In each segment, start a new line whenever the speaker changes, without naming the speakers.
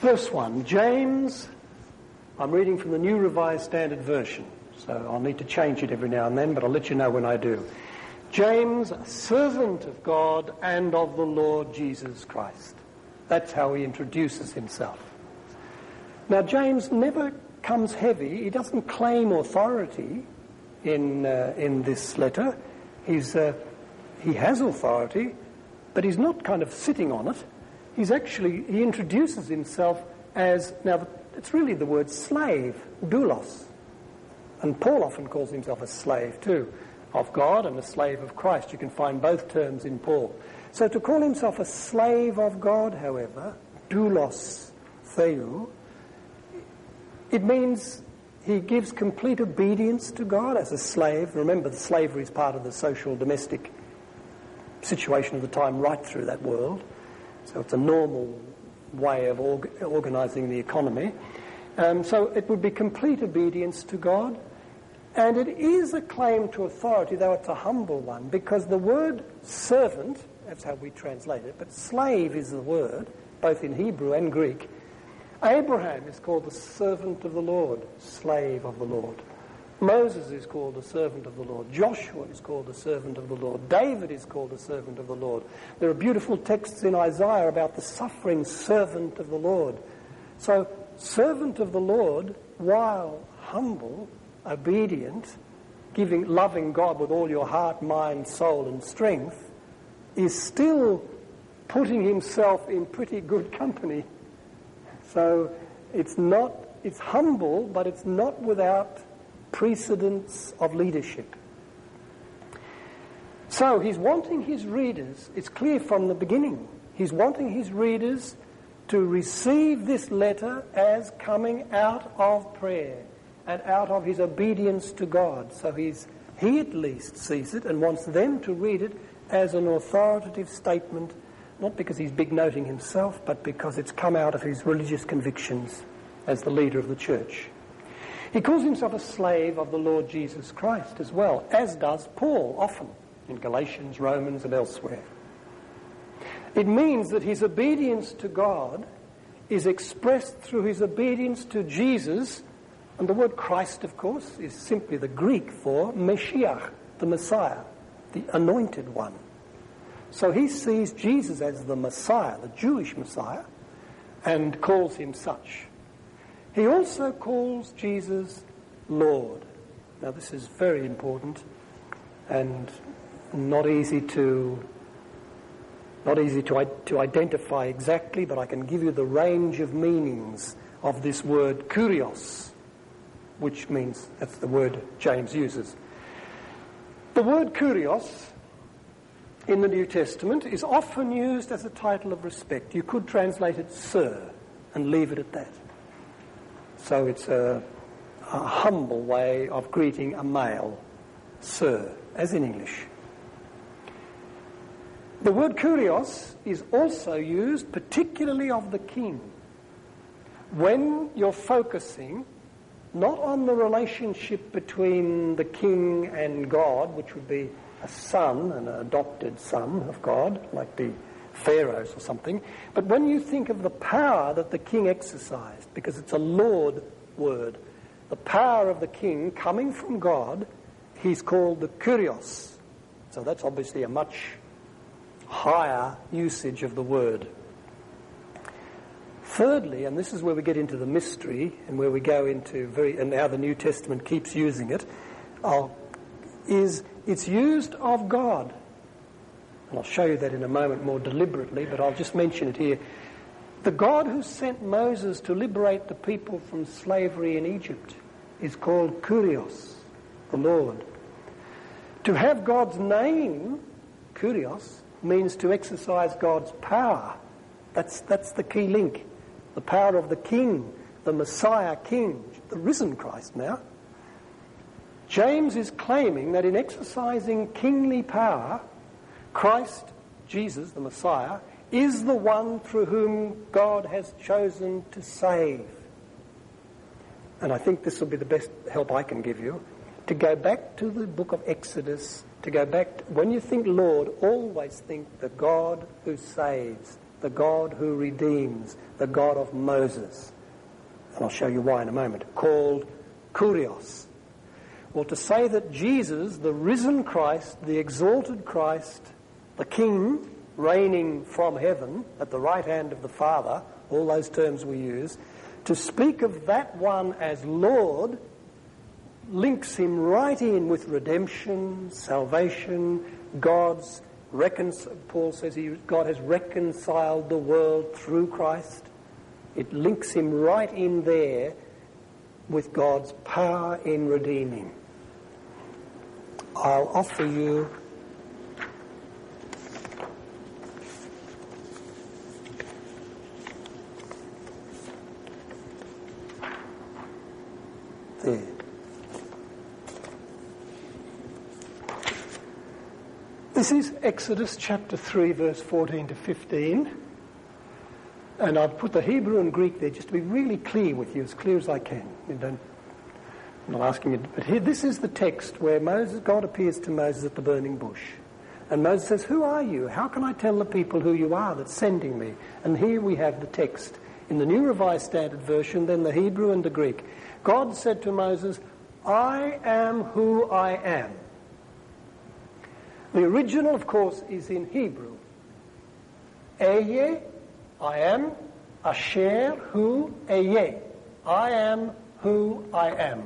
Verse 1, James, I'm reading from the New Revised Standard Version, so I'll need to change it every now and then, but I'll let you know when I do. James, a servant of God and of the Lord Jesus Christ. That's how he introduces himself. Now, James never comes heavy. He doesn't claim authority in this letter. He has authority, but he's not kind of sitting on it. He introduces himself as, now it's really the word slave, doulos. And Paul often calls himself a slave too, of God and a slave of Christ. You can find both terms in Paul. So to call himself a slave of God, however, doulos theou, it means he gives complete obedience to God as a slave. Remember, the slavery is part of the social domestic situation of the time right through that world. So it's a normal way of organising the economy. So it would be complete obedience to God. And it is a claim to authority, though it's a humble one, because the word servant, that's how we translate it, but slave is the word, both in Hebrew and Greek. Abraham is called the servant of the Lord, slave of the Lord. Moses is called the servant of the Lord. Joshua is called the servant of the Lord. David is called the servant of the Lord. There are beautiful texts in Isaiah about the suffering servant of the Lord. So, servant of the Lord, while humble, obedient, loving God with all your heart, mind, soul and strength, is still putting himself in pretty good company. So it's humble, but it's not without precedence of leadership. So he's wanting his readers, it's clear from the beginning, he's wanting his readers to receive this letter as coming out of prayer and out of his obedience to God. So he at least sees it and wants them to read it as an authoritative statement, not because he's big-noting himself, but because it's come out of his religious convictions as the leader of the church. He calls himself a slave of the Lord Jesus Christ as well, as does Paul often in Galatians, Romans and elsewhere. It means that his obedience to God is expressed through his obedience to Jesus, and the word Christ, of course, is simply the Greek for Mashiach, the Messiah, the anointed one. So he sees Jesus as the Messiah, the Jewish Messiah, and calls him such. He also calls Jesus Lord. Now this is very important and not easy to identify exactly, but I can give you the range of meanings of this word kurios, which means, that's the word James uses. The word kurios in the New Testament is often used as a title of respect. You could translate it sir and leave it at that. So it's a humble way of greeting a male, sir, as in English. The word kurios is also used particularly of the king when you're focusing not on the relationship between the king and God, which would be a son, an adopted son of God, like the pharaohs or something, but when you think of the power that the king exercised, because it's a Lord word, the power of the king coming from God, he's called the kurios. So that's obviously a much higher usage of the word. Thirdly, and this is where we get into the mystery and where we go into and how the New Testament keeps using it, is it's used of God. And I'll show you that in a moment more deliberately, but I'll just mention it here. The God who sent Moses to liberate the people from slavery in Egypt is called Kurios, the Lord. To have God's name, Kurios, means to exercise God's power. That's the key link. The power of the King, the Messiah King, the risen Christ now. James is claiming that in exercising kingly power, Christ, Jesus, the Messiah, is the one through whom God has chosen to save. And I think this will be the best help I can give you. To go back to the book of Exodus, when you think Lord, always think the God who saves, the God who redeems, the God of Moses. And I'll show you why in a moment. Called Kurios. Well, to say that Jesus, the risen Christ, the exalted Christ, the King reigning from heaven at the right hand of the Father, all those terms we use, to speak of that one as Lord links him right in with redemption, salvation, God's Paul says God has reconciled the world through Christ. It links him right in there with God's power in redeeming. I'll offer you there. This is Exodus chapter 3, verse 14 to 15. And I've put the Hebrew and Greek there just to be really clear with you, as clear as I can. I'm not asking you, but here, this is the text where God appears to Moses at the burning bush. And Moses says, "Who are you? How can I tell the people who you are that's sending me?" And here we have the text in the New Revised Standard Version, then the Hebrew and the Greek. God said to Moses, "I am who I am." The original, of course, is in Hebrew. Ehyeh, I am, Asher, who, Ehyeh. I am who I am.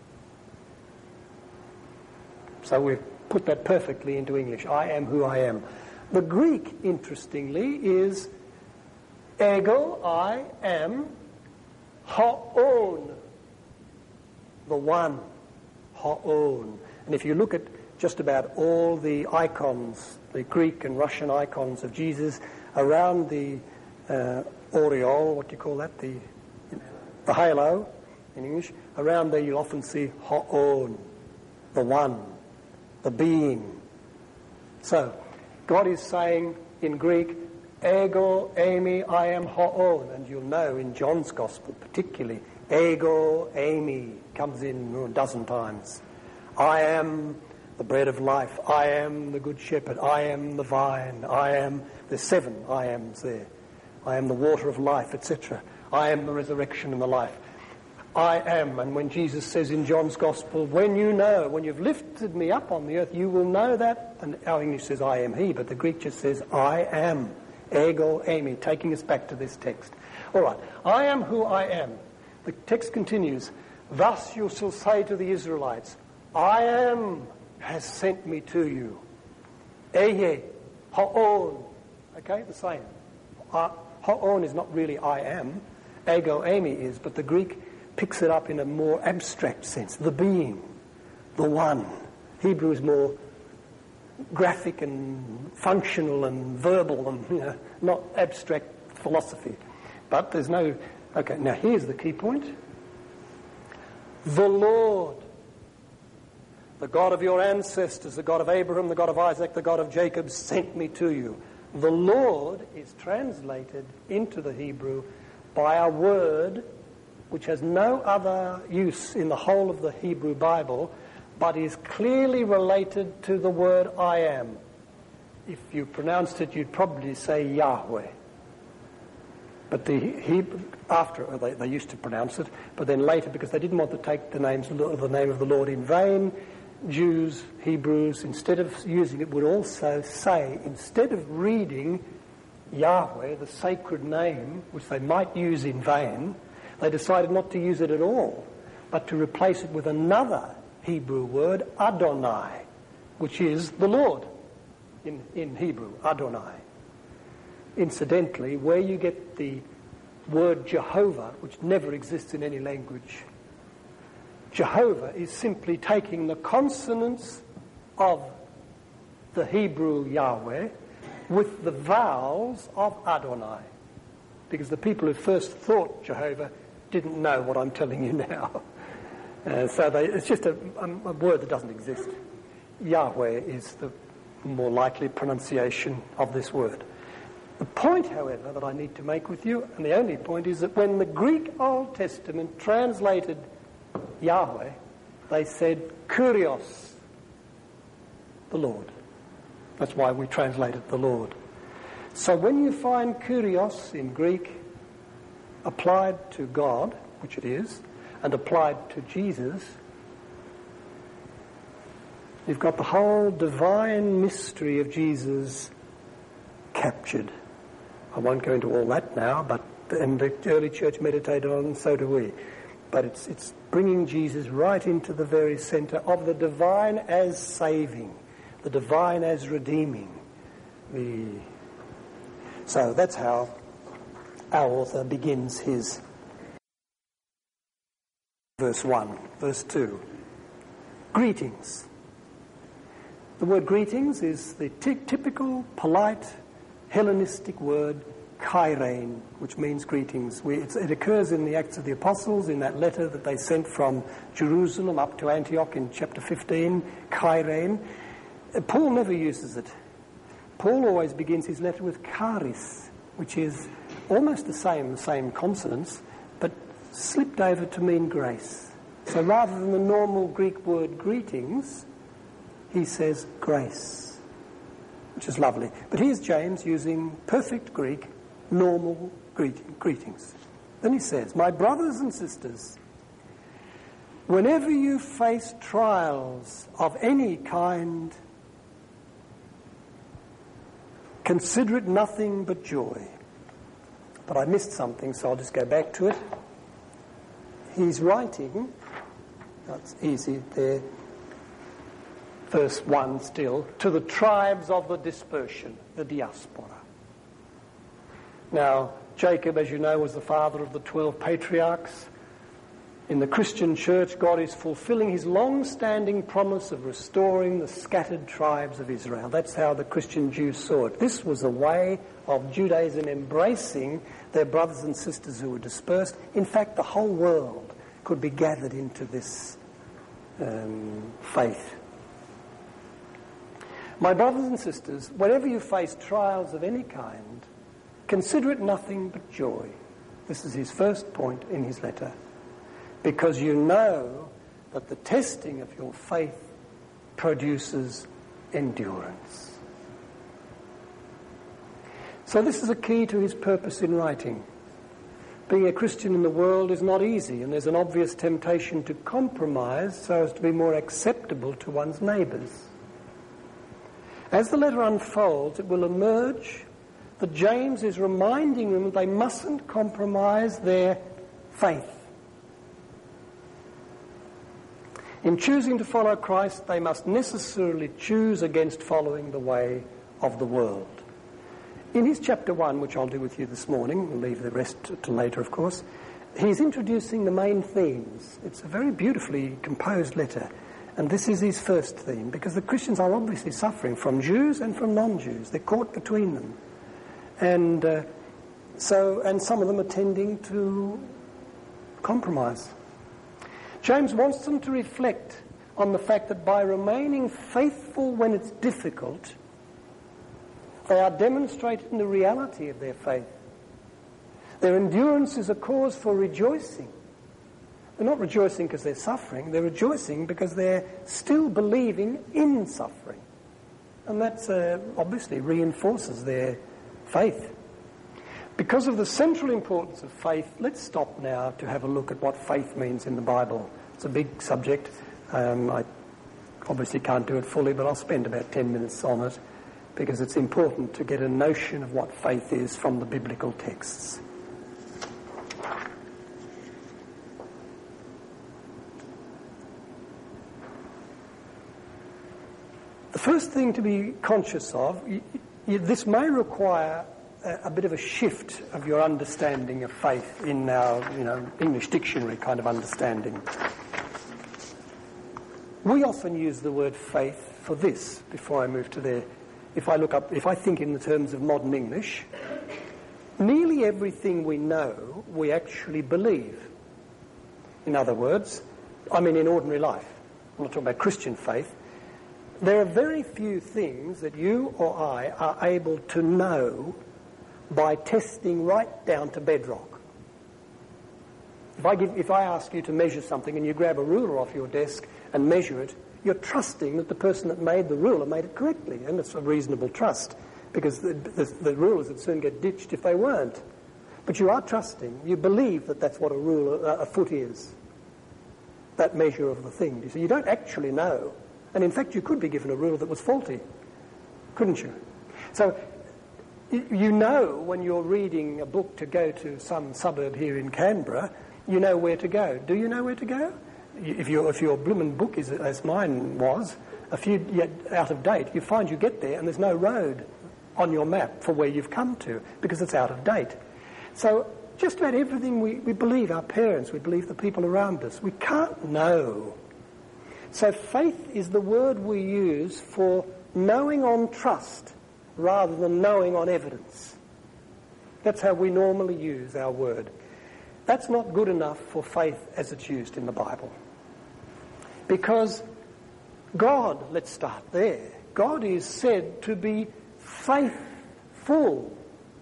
So we've put that perfectly into English. I am who I am. The Greek, interestingly, is ego, I am, ha'on, the one, ha'on. And if you look at just about all the icons, the Greek and Russian icons of Jesus, around the aureole, what do you call that? The halo in English. Around there you'll often see ha'on, the one, the being. So, God is saying in Greek, ego, eimi, I am ha'on. And you'll know in John's Gospel particularly, ego, eimi comes in a dozen times. I am the bread of life. I am the good shepherd. I am the vine. There's 7 I ams there. I am the water of life, etc. I am the resurrection and the life. I am. And when Jesus says in John's Gospel, when you've lifted me up on the earth, you will know that. And our English says, I am he, but the Greek just says, I am. Ego, eimi, taking us back to this text. All right. I am who I am. The text continues, thus you shall say to the Israelites, I am has sent me to you. Ehyeh, ha'on. Okay, the same. Ha'on is not really I am. Ego, eimi is, but the Greek picks it up in a more abstract sense. The being, the one. Hebrew is more graphic and functional and verbal and not abstract philosophy. But there's no... Okay, now here's the key point. The Lord, the God of your ancestors, the God of Abraham, the God of Isaac, the God of Jacob, sent me to you. The Lord is translated into the Hebrew by a word which has no other use in the whole of the Hebrew Bible, but is clearly related to the word I am. If you pronounced it, you'd probably say Yahweh. But the Hebrew, they used to pronounce it, but then later, because they didn't want to take the name of the Lord in vain, Jews, Hebrews, instead of using it, would also say, instead of reading Yahweh, the sacred name, which they might use in vain, they decided not to use it at all, but to replace it with another Hebrew word, Adonai, which is the Lord in Hebrew, Adonai. Incidentally, where you get the word Jehovah, which never exists in any language, Jehovah is simply taking the consonants of the Hebrew Yahweh with the vowels of Adonai. Because the people who first thought Jehovah didn't know what I'm telling you now. It's just a word that doesn't exist. Yahweh is the more likely pronunciation of this word. The point, however, that I need to make with you, and the only point, is that when the Greek Old Testament translated Yahweh, they said Kurios, the Lord. That's why we translated the Lord. So when you find kurios in Greek applied to God, which it is, and applied to Jesus, you've got the whole divine mystery of Jesus captured. I won't go into all that now, and the early church meditated on, and so do we. But it's bringing Jesus right into the very centre of the divine as saving, the divine as redeeming. So that's how our author begins his verse 1. Verse 2. Greetings. The word greetings is the typical, polite, Hellenistic word kairein, which means greetings. It occurs in the Acts of the Apostles, in that letter that they sent from Jerusalem up to Antioch in chapter 15, kairein. Paul never uses it. Paul always begins his letter with charis, which is almost the same consonants, but slipped over to mean grace. So rather than the normal Greek word greetings, he says grace, which is lovely. But here's James using perfect Greek, normal greetings. Then he says, my brothers and sisters, whenever you face trials of any kind, consider it nothing but joy. But I missed something, so I'll just go back to it. He's writing, that's easy there, verse 1 still, to the tribes of the dispersion, the diaspora. Now, Jacob, as you know, was the father of the 12 patriarchs. In the Christian church, God is fulfilling his long-standing promise of restoring the scattered tribes of Israel. That's how the Christian Jews saw it. This was a way of Judaism embracing their brothers and sisters who were dispersed. In fact, the whole world could be gathered into this faith. My brothers and sisters, whenever you face trials of any kind, consider it nothing but joy. This is his first point in his letter. Because you know that the testing of your faith produces endurance. So this is a key to his purpose in writing. Being a Christian in the world is not easy, and there's an obvious temptation to compromise so as to be more acceptable to one's neighbours. As the letter unfolds, it will emerge that James is reminding them that they mustn't compromise their faith. In choosing to follow Christ, they must necessarily choose against following the way of the world. In his chapter 1, which I'll do with you this morning, we'll leave the rest to later, of course, he's introducing the main themes. It's a very beautifully composed letter, and this is his first theme, because the Christians are obviously suffering from Jews and from non-Jews. They're caught between them. And some of them are tending to compromise. James wants them to reflect on the fact that by remaining faithful when it's difficult, they are demonstrating the reality of their faith. Their endurance is a cause for rejoicing. They're not rejoicing because they're suffering, they're rejoicing because they're still believing in suffering. And that obviously reinforces their faith. Because of the central importance of faith, let's stop now to have a look at what faith means in the Bible. It's a big subject. I obviously can't do it fully, but I'll spend about 10 minutes on it because it's important to get a notion of what faith is from the biblical texts. The first thing to be conscious of, this may require a bit of a shift of your understanding of faith in our, English dictionary kind of understanding. We often use the word faith for this, before I move to there. If I think in the terms of modern English, nearly everything we know, we actually believe. In other words, in ordinary life, I'm not talking about Christian faith, there are very few things that you or I are able to know by testing right down to bedrock. If I ask you to measure something and you grab a ruler off your desk and measure it, you're trusting that the person that made the ruler made it correctly, and it's a reasonable trust. because the rulers would soon get ditched if they weren't. But you are trusting. You believe that that's what a foot is, that measure of the thing. You see, you don't actually know. And in fact, you could be given a ruler that was faulty, couldn't you? So you know when you're reading a book to go to some suburb here in Canberra, you know where to go. Do you know where to go? If your bloomin' book is, as mine was, a few yet out of date, you find you get there and there's no road on your map for where you've come to because it's out of date. So just about everything we believe, our parents, we believe the people around us, we can't know. So faith is the word we use for knowing on trust rather than knowing on evidence. That's how we normally use our word. That's not good enough for faith as it's used in the Bible. Because God, let's start there, God is said to be faithful.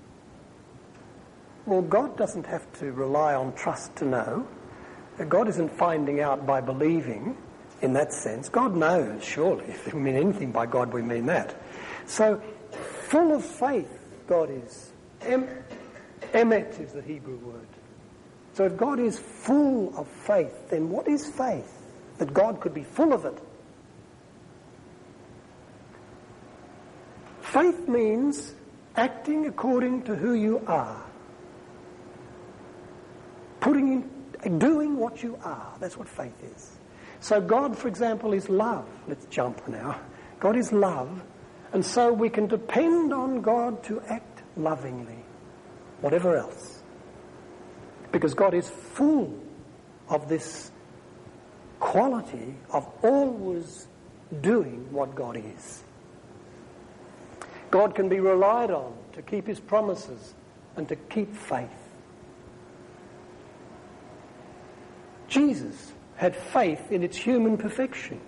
Well, God doesn't have to rely on trust to know. God isn't finding out by believing in that sense. God knows, surely. If we mean anything by God, we mean that. So, full of faith, God is. Emet is the Hebrew word. So if God is full of faith, then what is faith? That God could be full of it. Faith means acting according to who you are. Doing what you are. That's what faith is. So God, for example, is love. Let's jump now. God is love. And so we can depend on God to act lovingly. Whatever else. Because God is full of this quality of always doing what God is. God can be relied on to keep his promises and to keep faith. Jesus had faith in its human perfection.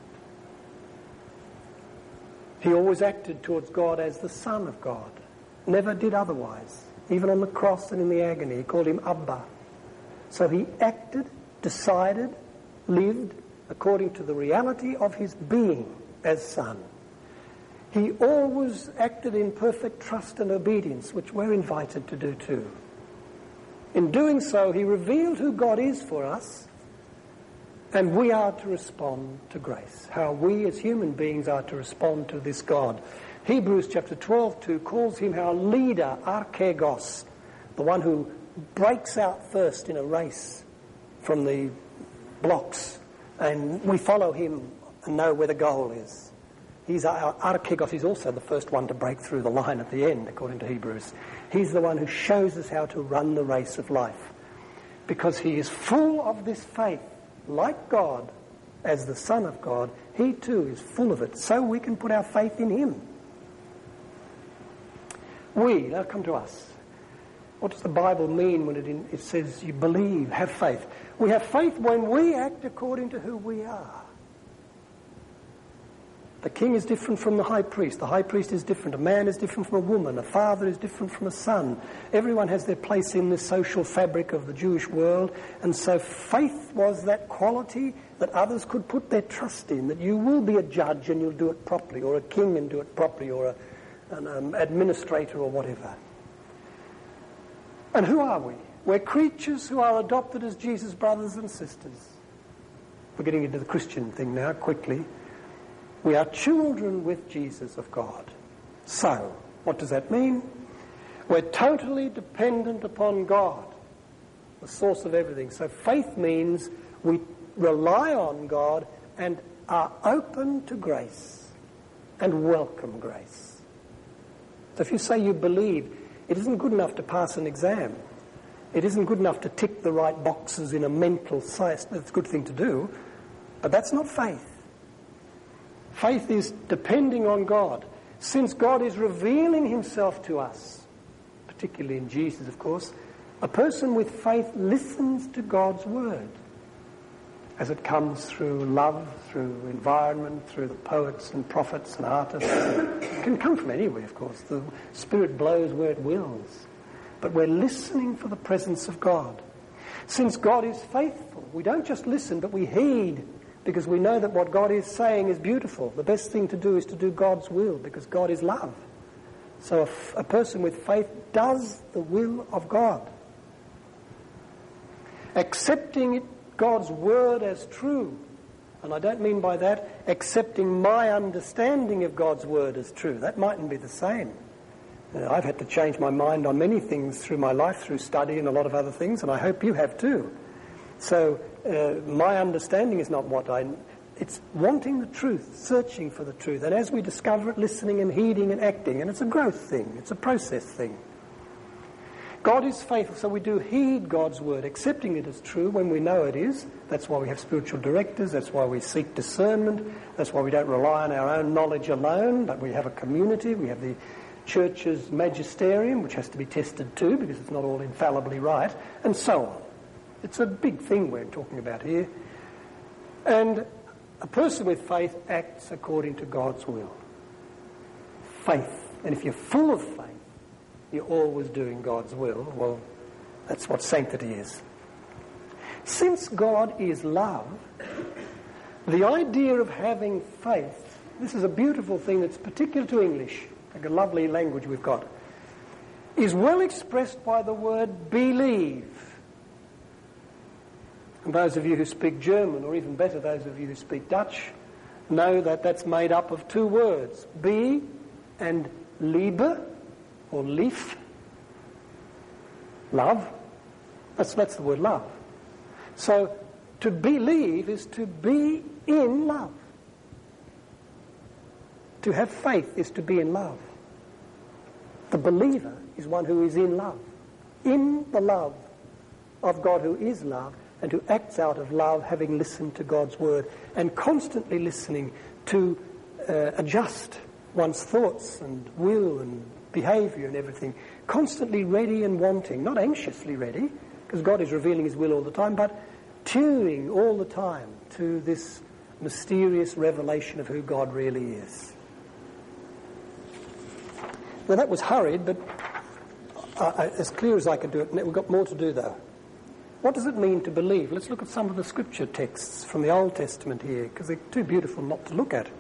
He always acted towards God as the Son of God. Never did otherwise. Even on the cross and in the agony, he called him Abba. So he acted, decided, lived according to the reality of his being as Son. He always acted in perfect trust and obedience, which we're invited to do too. In doing so, he revealed who God is for us, and we are to respond to grace. How we as human beings are to respond to this God. Hebrews chapter 12:2 calls him our leader, archegos, the one who breaks out first in a race from the blocks, and we follow him and know where the goal is. He's our archegos. He's also the first one to break through the line at the end, according to Hebrews. He's the one who shows us how to run the race of life, because he is full of this faith. Like God, as the Son of God, he too is full of it, so we can put our faith in him. Now come to us. What does the Bible mean when it says you believe, have faith? We have faith when we act according to who we are. The king is different from the high priest. The high priest is different. A man is different from a woman. A father is different from a son. Everyone has their place in the social fabric of the Jewish world. And so faith was that quality that others could put their trust in, that you will be a judge and you'll do it properly, or a king and do it properly, or an administrator or whatever. And who are we? We're creatures who are adopted as Jesus' brothers and sisters. We're getting into the Christian thing now, quickly. We are children with Jesus of God. So, what does that mean? We're totally dependent upon God, the source of everything. So faith means we rely on God and are open to grace and welcome grace. So if you say you believe, it isn't good enough to pass an exam. It isn't good enough to tick the right boxes in a mental science. That's a good thing to do, but that's not faith. Faith is depending on God. Since God is revealing himself to us, particularly in Jesus, of course, a person with faith listens to God's word as it comes through love, through environment, through the poets and prophets and artists. It can come from anywhere, of course. The Spirit blows where it wills. But we're listening for the presence of God. Since God is faithful, we don't just listen, but we heed, because we know that what God is saying is beautiful. The best thing to do is to do God's will, because God is love. So a person with faith does the will of God. Accepting God's word as true. And I don't mean by that accepting my understanding of God's word as true. That mightn't be the same. I've had to change my mind on many things through my life, through study and a lot of other things, and I hope you have too. So my understanding is not it's wanting the truth, searching for the truth. And as we discover it, listening and heeding and acting. And it's a growth thing. It's a process thing. God is faithful, so we do heed God's word, accepting it as true when we know it is. That's why we have spiritual directors. That's why we seek discernment. That's why we don't rely on our own knowledge alone, but we have a community. We have the church's magisterium, which has to be tested too, because it's not all infallibly right, and so on. It's a big thing we're talking about here. And a person with faith acts according to God's will. Faith. And if you're full of faith, you're always doing God's will. Well, that's what sanctity is. Since God is love, the idea of having faith, this is a beautiful thing that's particular to English, like a lovely language we've got, is well expressed by the word believe. And those of you who speak German, or even better, those of you who speak Dutch, know that that's made up of two words, be and liebe, or lief. Love. That's the word love. So, to believe is to be in love. To have faith is to be in love. The believer is one who is in love. In the love of God who is love, and who acts out of love, having listened to God's word, and constantly listening to adjust one's thoughts and will and behaviour and everything, constantly ready and wanting, not anxiously ready, because God is revealing his will all the time, but tuning all the time to this mysterious revelation of who God really is. Now that was hurried, but as clear as I could do it. We've got more to do though. What does it mean to believe? Let's look at some of the scripture texts from the Old Testament here, because they're too beautiful not to look at.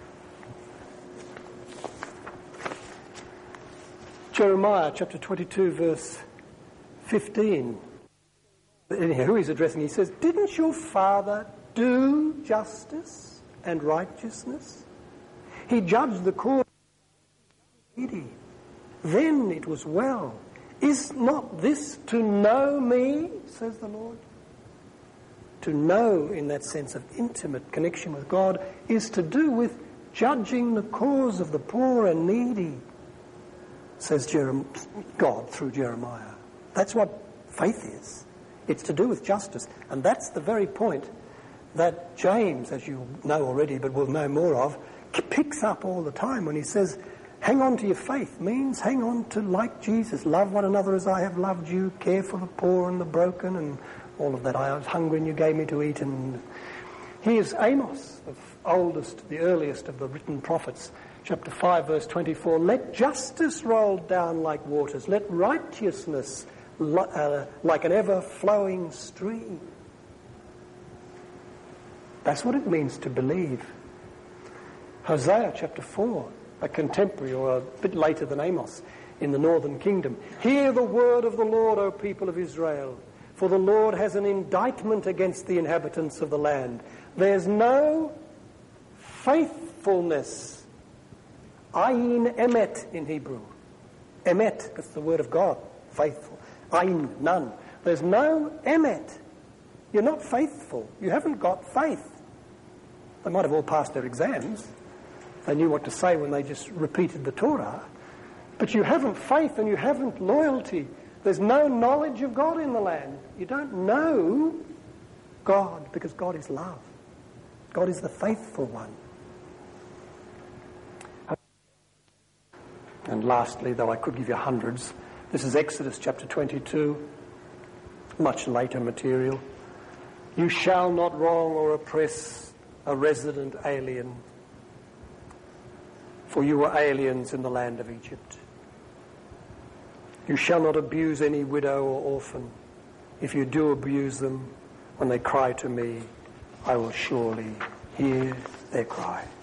Jeremiah chapter 22 verse 15. Anyhow, who he's addressing, he says, didn't your father do justice and righteousness? He judged the cause of the needy. Then it was well. Is not this to know me, says the Lord? To know in that sense of intimate connection with God is to do with judging the cause of the poor and needy, says God through Jeremiah. That's what faith is. It's to do with justice. And that's the very point that James, as you know already but will know more of, picks up all the time when he says, hang on to your faith means hang on to, like Jesus, love one another as I have loved you, care for the poor and the broken and all of that. I was hungry and you gave me to eat. And here's Amos, the earliest of the written prophets, chapter 5 verse 24. Let justice roll down like waters. Let righteousness like an ever-flowing stream. That's what it means to believe. Hosea chapter 4, a contemporary or a bit later than Amos in the northern kingdom. Hear the word of the Lord, O people of Israel, for the Lord has an indictment against the inhabitants of the land. There's no faithfulness. Ayin emet in Hebrew. Emet, that's the word of God, faithful. Ayin, none. There's no emet. You're not faithful. You haven't got faith. They might have all passed their exams. They knew what to say when they just repeated the Torah. But you haven't faith and you haven't loyalty. There's no knowledge of God in the land. You don't know God because God is love. God is the faithful one. And lastly, though I could give you hundreds, this is Exodus chapter 22, much later material. You shall not wrong or oppress a resident alien, for you were aliens in the land of Egypt. You shall not abuse any widow or orphan. If you do abuse them, when they cry to me, I will surely hear their cry.